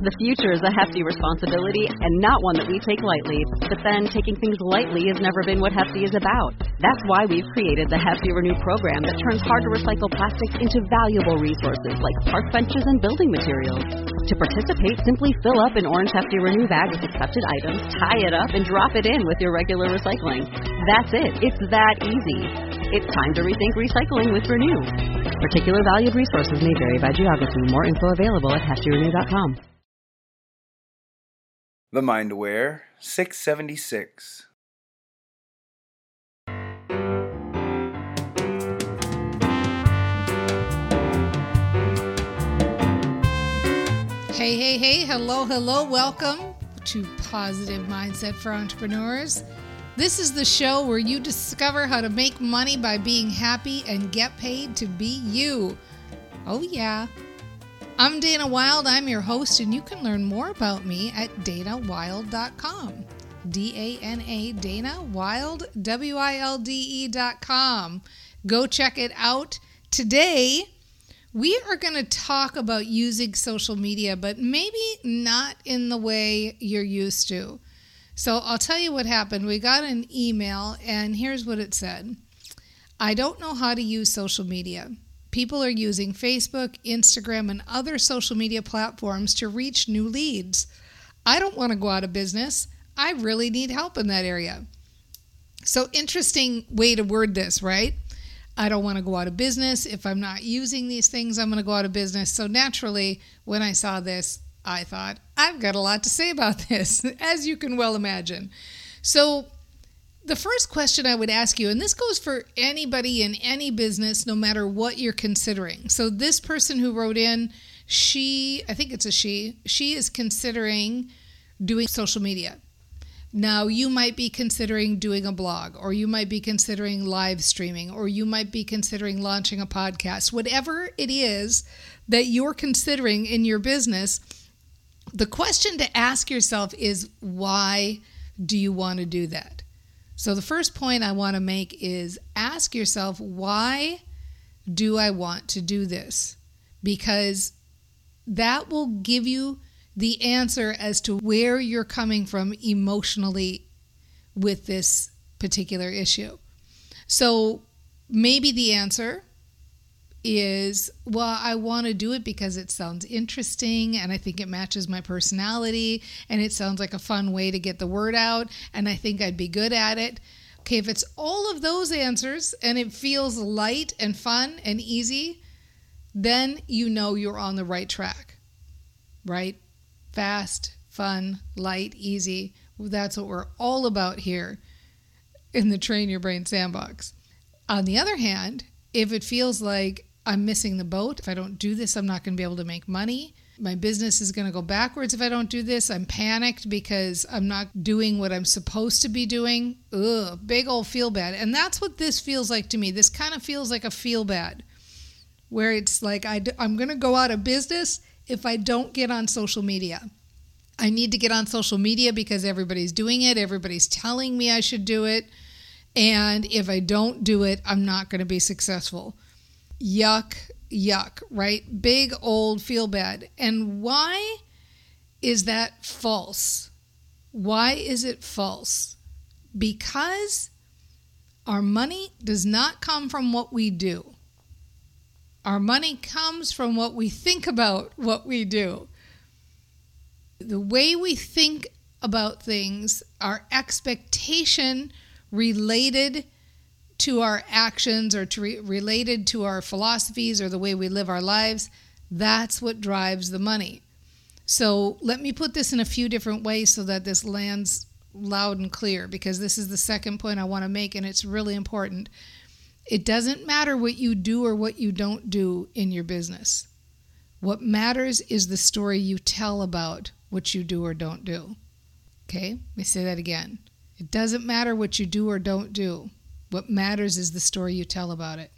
The future is a hefty responsibility and not one that we take lightly. But then taking things lightly has never been what Hefty is about. That's why we've created the Hefty Renew program that turns hard-to-recycle plastics into valuable resources like park benches and building materials. To participate, simply fill up an orange Hefty Renew bag with accepted items, tie it up, and drop it in with your regular recycling. That's it. It's that easy. It's time to rethink recycling with Renew. Particular valued resources may vary by geography. More info available at heftyrenew.com. The Mindaware 676. Hey, hello, welcome to Positive Mindset for Entrepreneurs. This is the show where you discover how to make money by being happy and get paid to be you. Oh yeah. I'm Dana Wilde, I'm your host, and you can learn more about me at danawilde.com. D-A-N-A, Dana Wilde, W-I-L-D-E.com. Go check it out. Today, we are going to talk about using social media, but maybe not in the way you're used to. So I'll tell you what happened. We got an email, and here's what it said. I don't know how to use social media. People are using Facebook, Instagram, and other social media platforms to reach new leads. I don't want to go out of business. I really need help in that area. So interesting way to word this, right? I don't want to go out of business. If I'm not using these things, I'm going to go out of business. So naturally, when I saw this, I thought, I've got a lot to say about this, as you can well imagine. So the first question I would ask you, and this goes for anybody in any business, no matter what you're considering. So this person who wrote in, I think it's a she is considering doing social media. Now, you might be considering doing a blog, or you might be considering live streaming, or you might be considering launching a podcast. Whatever it is that you're considering in your business, the question to ask yourself is, why do you want to do that? So the first point I want to make is ask yourself, why do I want to do this? Because that will give you the answer as to where you're coming from emotionally with this particular issue. So maybe the answer is, well, I want to do it because it sounds interesting and I think it matches my personality and it sounds like a fun way to get the word out and I think I'd be good at it. Okay, if it's all of those answers and it feels light and fun and easy, then you know you're on the right track, right? Fast, fun, light, easy. That's what we're all about here in the Train Your Brain Sandbox. On the other hand, if it feels like I'm missing the boat, if I don't do this, I'm not going to be able to make money. My business is going to go backwards if I don't do this. I'm panicked because I'm not doing what I'm supposed to be doing. Ugh, big old feel bad. And that's what this feels like to me. This kind of feels like a feel bad, where it's like I'm going to go out of business if I don't get on social media. I need to get on social media because everybody's doing it. Everybody's telling me I should do it. And if I don't do it, I'm not going to be successful. Yuck, right? Big old feel bad. And why is that false? Why is it false? Because our money does not come from what we do. Our money comes from what we think about what we do. The way we think about things, our expectation related to our actions or related to our philosophies or the way we live our lives, that's what drives the money. So let me put this in a few different ways so that this lands loud and clear, because this is the second point I want to make, and it's really important. It doesn't matter what you do or what you don't do in your business. What matters is the story you tell about what you do or don't do. Okay, let me say that again. It doesn't matter what you do or don't do. What matters is the story you tell about it.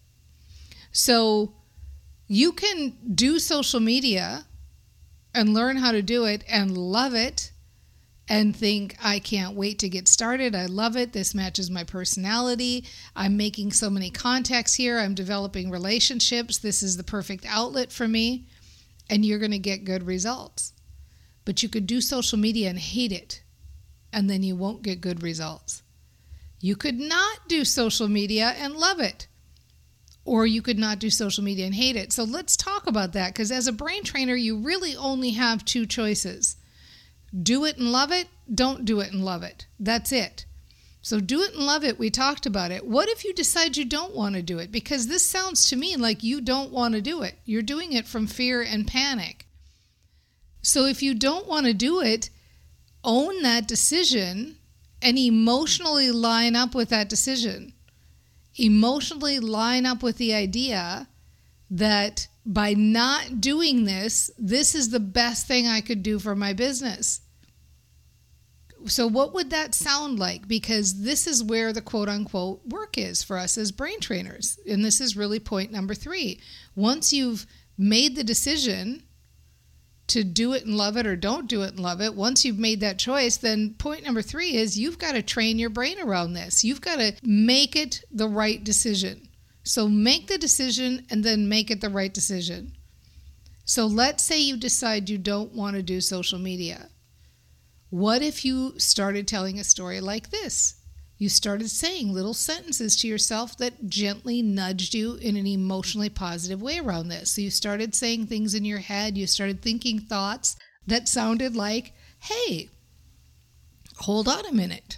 So you can do social media and learn how to do it and love it and think, I can't wait to get started. I love it. This matches my personality. I'm making so many contacts here. I'm developing relationships. This is the perfect outlet for me. And you're going to get good results. but you could do social media and hate it, and then you won't get good results. You could not do social media and love it, or you could not do social media and hate it. So let's talk about that, because as a brain trainer, you really only have two choices. Do it and love it, don't do it and love it. That's it. So do it and love it, we talked about it. What if you decide you don't want to do it? Because this sounds to me like you don't want to do it. You're doing it from fear and panic. So if you don't want to do it, own that decision and emotionally line up with that decision. Emotionally line up with the idea that by not doing this, this is the best thing I could do for my business. So what would that sound like? Because this is where the quote unquote work is for us as brain trainers. And this is really point number 3. Once you've made the decision to do it and love it or don't do it and love it, once you've made that choice, then point number 3 is you've got to train your brain around this. You've got to make it the right decision. So make the decision and then make it the right decision. So let's say you decide you don't want to do social media. What if you started telling a story like this? You started saying little sentences to yourself that gently nudged you in an emotionally positive way around this. So you started saying things in your head. You started thinking thoughts that sounded like, hey, hold on a minute.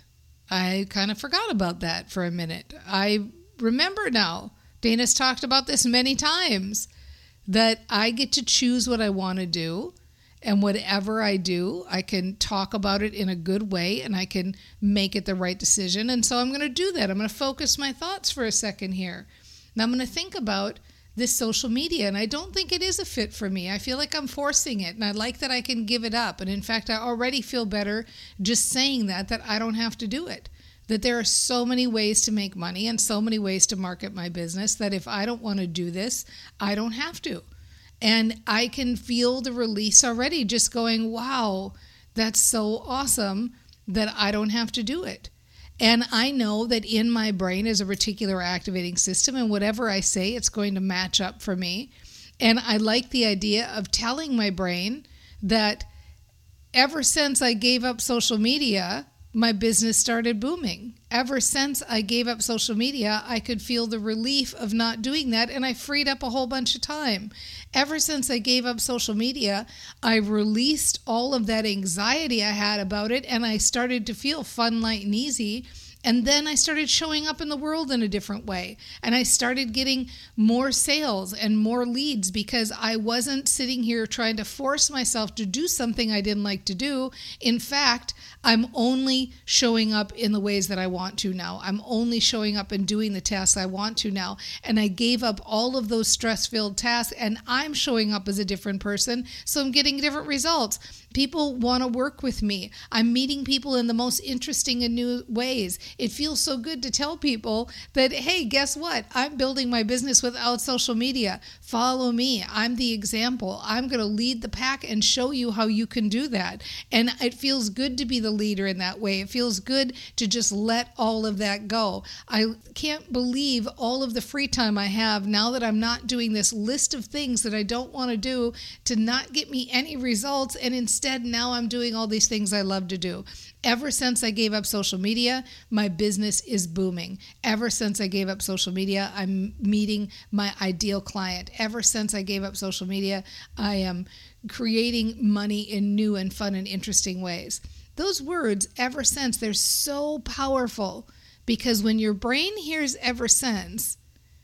I kind of forgot about that for a minute. I remember now. Dana's talked about this many times, that I get to choose what I want to do. And whatever I do, I can talk about it in a good way and I can make it the right decision. And so I'm going to do that. I'm going to focus my thoughts for a second here. Now I'm going to think about this social media, and I don't think it is a fit for me. I feel like I'm forcing it, and I like that I can give it up. And in fact, I already feel better just saying that I don't have to do it. That there are so many ways to make money and so many ways to market my business that if I don't want to do this, I don't have to. And I can feel the release already, just going, wow, that's so awesome that I don't have to do it. And I know that in my brain is a reticular activating system, and whatever I say, it's going to match up for me. And I like the idea of telling my brain that ever since I gave up social media, my business started booming. Ever since I gave up social media, I could feel the relief of not doing that, and I freed up a whole bunch of time. Ever since I gave up social media, I released all of that anxiety I had about it, and I started to feel fun, light, and easy. And then I started showing up in the world in a different way. And I started getting more sales and more leads because I wasn't sitting here trying to force myself to do something I didn't like to do. In fact, I'm only showing up in the ways that I want to now. I'm only showing up and doing the tasks I want to now. And I gave up all of those stress-filled tasks, and I'm showing up as a different person. So I'm getting different results. People want to work with me. I'm meeting people in the most interesting and new ways. It feels so good to tell people that, hey, guess what? I'm building my business without social media. Follow me. I'm the example. I'm going to lead the pack and show you how you can do that. And it feels good to be the leader in that way. It feels good to just let all of that go. I can't believe all of the free time I have now that I'm not doing this list of things that I don't want to do to not get me any results, and instead now I'm doing all these things I love to do. Ever since I gave up social media, my business is booming. Ever since I gave up social media, I'm meeting my ideal client. Ever since I gave up social media, I am creating money in new and fun and interesting ways. Those words, ever since, they're so powerful because when your brain hears ever since,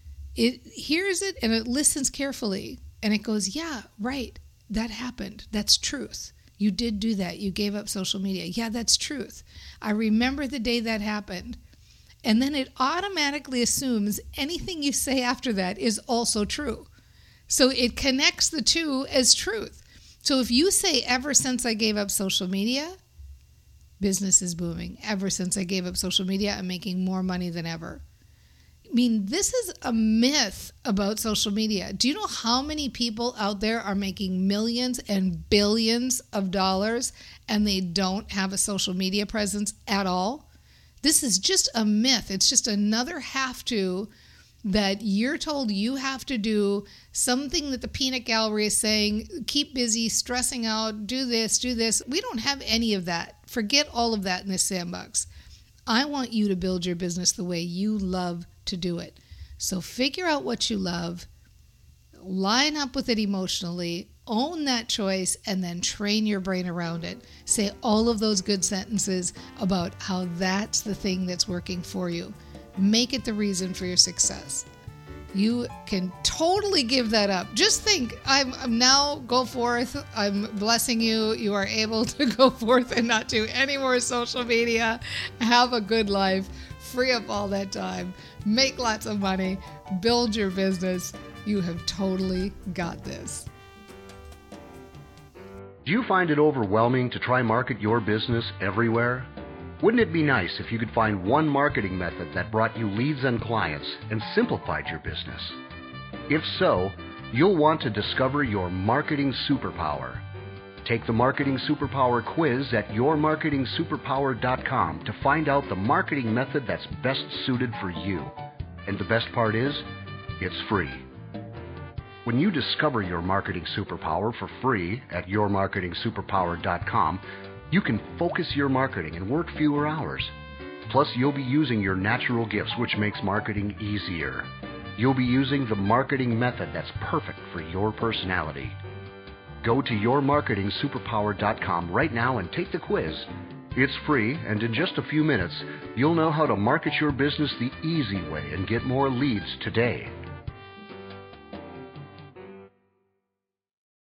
it hears it and it listens carefully and it goes, yeah, right, that happened. That's truth. You did do that. You gave up social media. Yeah, that's truth. I remember the day that happened. And then it automatically assumes anything you say after that is also true. So it connects the two as truth. So if you say, ever since I gave up social media, business is booming. Ever since I gave up social media, I'm making more money than ever. I mean, this is a myth about social media. Do you know how many people out there are making millions and billions of dollars and they don't have a social media presence at all? This is just a myth. It's just another have to that you're told you have to do something that the peanut gallery is saying, keep busy, stressing out, do this, do this. We don't have any of that. Forget all of that in this sandbox. I want you to build your business the way you love to do it. So figure out what you love, line up with it emotionally, own that choice, and then train your brain around it. Say all of those good sentences about how that's the thing that's working for you. Make it the reason for your success. You can totally give that up. Just think, I'm now go forth. I'm blessing you. You are able to go forth and not do any more social media. Have a good life. Free up all that time. Make lots of money. Build your business. You have totally got this. Do you find it overwhelming to try market your business everywhere? Wouldn't it be nice if you could find one marketing method that brought you leads and clients and simplified your business? If so, you'll want to discover your marketing superpower. Take the Marketing Superpower quiz at yourmarketingsuperpower.com to find out the marketing method that's best suited for you. And the best part is, it's free. When you discover your marketing superpower for free at yourmarketingsuperpower.com, you can focus your marketing and work fewer hours. Plus, you'll be using your natural gifts, which makes marketing easier. You'll be using the marketing method that's perfect for your personality. Go to yourmarketingsuperpower.com right now and take the quiz. It's free, and in just a few minutes, you'll know how to market your business the easy way and get more leads today.